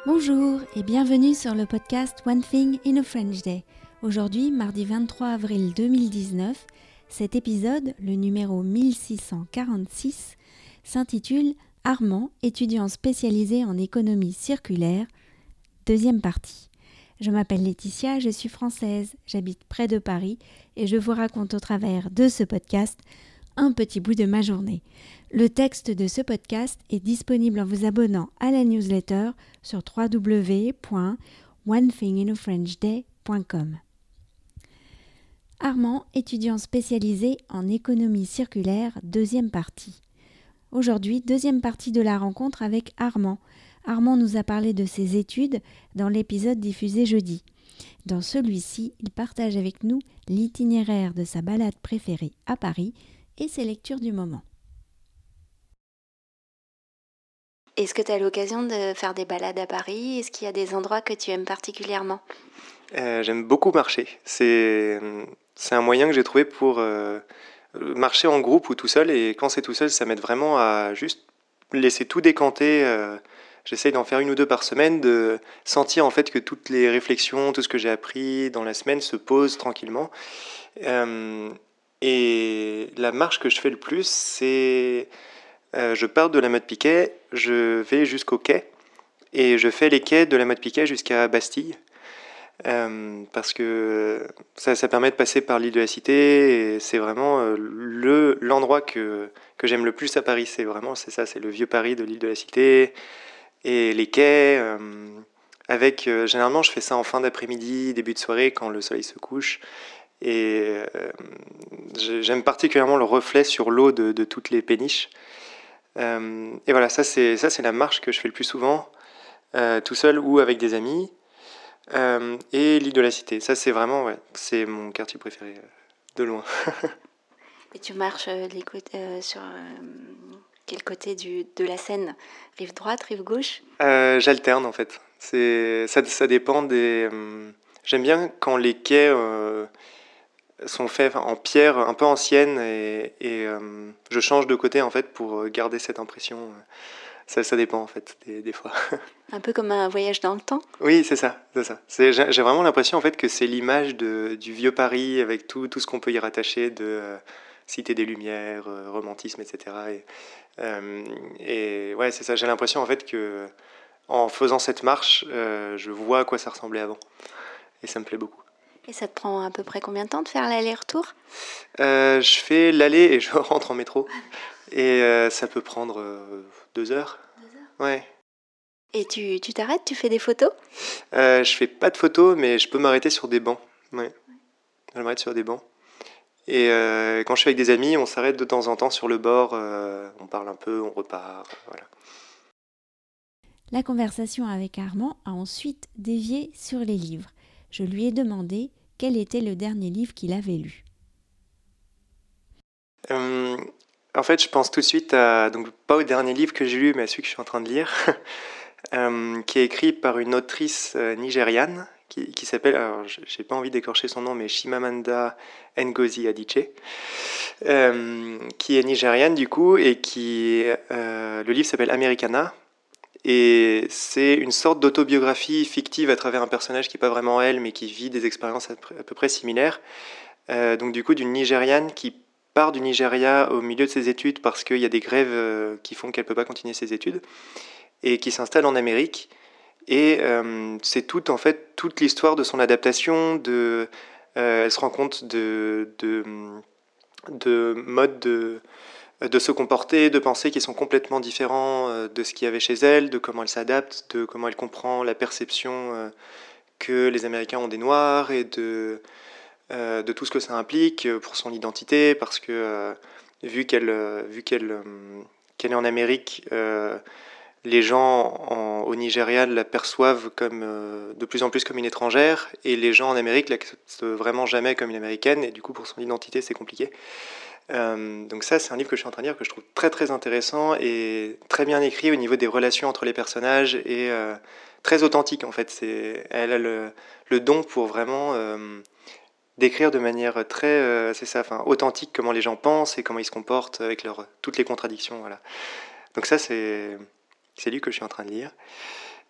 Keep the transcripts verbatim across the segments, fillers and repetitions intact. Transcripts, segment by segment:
Bonjour et bienvenue sur le podcast One Thing in a French Day. Aujourd'hui, mardi vingt-trois avril deux mille dix-neuf, cet épisode, le numéro mille six cent quarante-six, s'intitule « Armand, étudiant spécialisé en économie circulaire », deuxième partie. Je m'appelle Laetitia, je suis française, j'habite près de Paris et je vous raconte au travers de ce podcast un petit bout de ma journée. Le texte de ce podcast est disponible en vous abonnant à la newsletter sur w w w point one thing in a french day point com. Armand, étudiant spécialisé en économie circulaire, deuxième partie. Aujourd'hui, deuxième partie de la rencontre avec Armand. Armand nous a parlé de ses études dans l'épisode diffusé jeudi. Dans celui-ci, il partage avec nous l'itinéraire de sa balade préférée à Paris et ses lectures du moment. Est-ce que tu as l'occasion de faire des balades à Paris ? Est-ce qu'il y a des endroits que tu aimes particulièrement ? euh, J'aime beaucoup marcher. C'est, c'est un moyen que j'ai trouvé pour euh, marcher en groupe ou tout seul. Et quand c'est tout seul, ça m'aide vraiment à juste laisser tout décanter. Euh, j'essaye d'en faire une ou deux par semaine, de sentir en fait que toutes les réflexions, tout ce que j'ai appris dans la semaine se posent tranquillement. Euh, et la marche que je fais le plus, c'est... Euh, je pars de la Motte Piquet, je vais jusqu'au quai et je fais les quais de la Motte Piquet jusqu'à Bastille euh, parce que ça, ça permet de passer par l'île de la Cité et c'est vraiment euh, le, l'endroit que, que j'aime le plus à Paris. C'est vraiment c'est ça, c'est le vieux Paris de l'île de la Cité et les quais. Euh, avec, euh, généralement, je fais ça en fin d'après-midi, début de soirée quand le soleil se couche. Et euh, j'aime particulièrement le reflet sur l'eau de, de toutes les péniches. Euh, et voilà, ça c'est, ça c'est la marche que je fais le plus souvent, euh, tout seul ou avec des amis. Euh, et l'île de la Cité, ça c'est vraiment, ouais, c'est mon quartier préféré, euh, de loin. Et tu marches euh, les côtés, euh, sur euh, quel côté du, de la Seine ? Rive droite, rive gauche ? euh, J'alterne en fait, c'est, ça, ça dépend des... Euh, j'aime bien quand les quais... Euh, sont faits en pierre un peu ancienne et, et euh, je change de côté en fait pour garder cette impression. Ça, ça dépend en fait des, des fois. Un peu comme un voyage dans le temps ? Oui, c'est ça, c'est ça. C'est, j'ai, j'ai vraiment l'impression en fait que c'est l'image de, du vieux Paris avec tout, tout ce qu'on peut y rattacher de euh, Cité des Lumières, euh, romantisme, et cetera. Et, euh, et ouais, c'est ça. J'ai l'impression en fait que en faisant cette marche, euh, je vois à quoi ça ressemblait avant et ça me plaît beaucoup. Et ça te prend à peu près combien de temps de faire l'aller-retour ? euh, Je fais l'aller et je rentre en métro. Et euh, ça peut prendre euh, deux heures. Deux heures ? Ouais. Et tu, tu t'arrêtes, tu fais des photos ? euh, Je fais pas de photos, mais je peux m'arrêter sur des bancs. Ouais. Ouais. Je m'arrête sur des bancs. Et euh, quand je suis avec des amis, on s'arrête de temps en temps sur le bord. Euh, on parle un peu, on repart. Voilà. La conversation avec Armand a ensuite dévié sur les livres. Je lui ai demandé quel était le dernier livre qu'il avait lu. Euh, en fait, je pense tout de suite à, donc pas au dernier livre que j'ai lu, mais à celui que je suis en train de lire, euh, qui est écrit par une autrice euh, nigériane qui, qui s'appelle, alors j'ai pas envie d'écorcher son nom, mais Chimamanda Ngozi Adichie, euh, qui est nigériane du coup, et qui, euh, le livre s'appelle Americana. Et c'est une sorte d'autobiographie fictive à travers un personnage qui n'est pas vraiment elle, mais qui vit des expériences à peu près similaires. Euh, donc du coup, d'une Nigériane qui part du Nigeria au milieu de ses études parce qu'il y a des grèves euh, qui font qu'elle ne peut pas continuer ses études, et qui s'installe en Amérique. Et euh, c'est toute, en fait, toute l'histoire de son adaptation. De, euh, elle se rend compte de, de, de modes de... de se comporter, de penser qui sont complètement différents de ce qu'il y avait chez elle, de comment elle s'adapte, de comment elle comprend la perception que les Américains ont des Noirs et de, de tout ce que ça implique pour son identité, parce que vu qu'elle, vu qu'elle, qu'elle est en Amérique, les gens en, au Nigeria la perçoivent comme, de plus en plus comme une étrangère, et les gens en Amérique l'acceptent vraiment jamais comme une Américaine, et du coup pour son identité c'est compliqué. Euh, donc ça, c'est un livre que je suis en train de lire que je trouve très très intéressant et très bien écrit au niveau des relations entre les personnages et euh, très authentique en fait. C'est, elle a le, le don pour vraiment euh, décrire de manière très, euh, c'est ça, enfin authentique comment les gens pensent et comment ils se comportent avec leur, toutes les contradictions. Voilà. Donc ça, c'est, c'est lui que je suis en train de lire.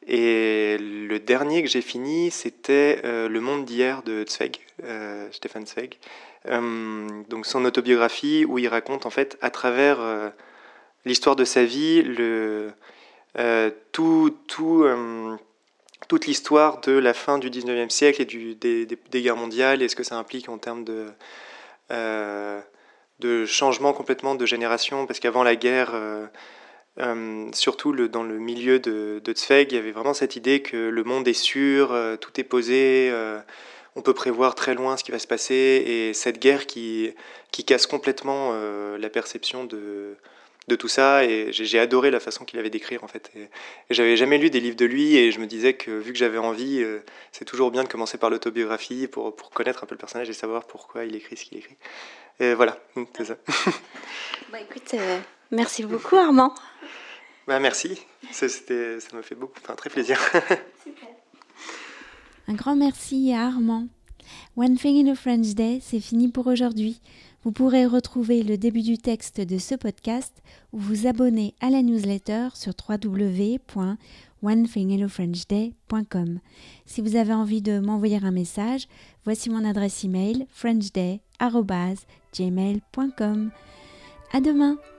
Et le dernier que j'ai fini, c'était euh, Le monde d'hier de Zweig, euh, Stefan Zweig. Euh, donc son autobiographie où il raconte en fait à travers euh, l'histoire de sa vie le, euh, tout, tout, euh, toute l'histoire de la fin du dix-neuvième siècle et du, des, des, des guerres mondiales et ce que ça implique en termes de, euh, de changement complètement de génération, parce qu'avant la guerre, euh, euh, surtout le, dans le milieu de, de Zweig, il y avait vraiment cette idée que le monde est sûr, euh, tout est posé, euh, on peut prévoir très loin ce qui va se passer, et cette guerre qui, qui casse complètement euh, la perception de, de tout ça, et j'ai, j'ai adoré la façon qu'il avait d'écrire en fait. Et, et j'avais jamais lu des livres de lui, et je me disais que vu que j'avais envie, euh, c'est toujours bien de commencer par l'autobiographie pour, pour connaître un peu le personnage et savoir pourquoi il écrit ce qu'il écrit. Et voilà, c'est ça. Bah écoute, euh, merci beaucoup Armand. Bah merci, ça, c'était, ça m'a fait beaucoup, enfin, très plaisir. Super. Un grand merci à Armand. One Thing in a French Day, c'est fini pour aujourd'hui. Vous pourrez retrouver le début du texte de ce podcast ou vous abonner à la newsletter sur w w w point one thing in a french day point com. Si vous avez envie de m'envoyer un message, voici mon adresse email frenchday arobase gmail point com. À demain!